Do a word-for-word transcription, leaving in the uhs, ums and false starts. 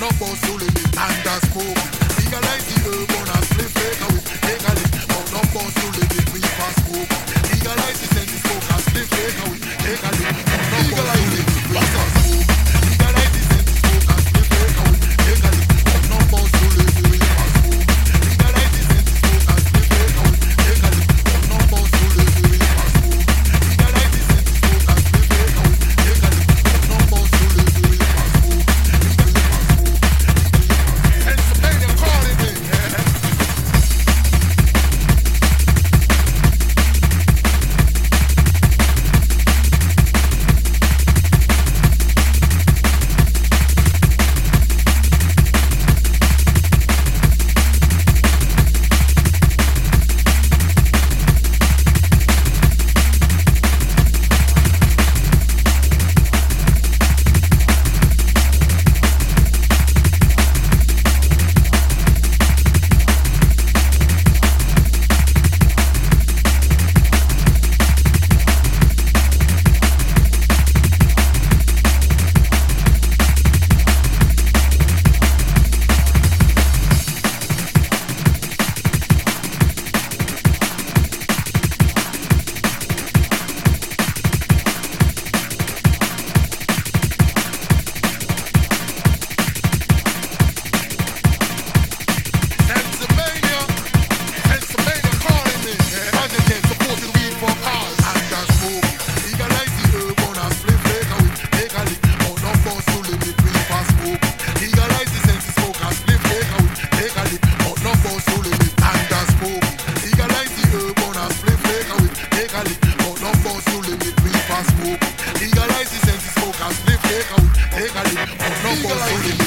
no boss to limit and a smoke. Legalize the herb on a split take away. Legally, but no boss to limit we fast smoke. Legalize the sense smoke and split take away. Legally, but no boss to limit we fast smoke. Legalize the sense smoke and split take away. Legally, but no boss to limit we fast smoke. Legalize the sense smoke and split take away. Legally, but no boss to limit we fast smoke. Legalize the sense smoke and split take away. Legally, but no boss to limit we fast smoke. Pennsylvania calling me. Legalize the sense smoke and split take away. Legally, but no boss to limit.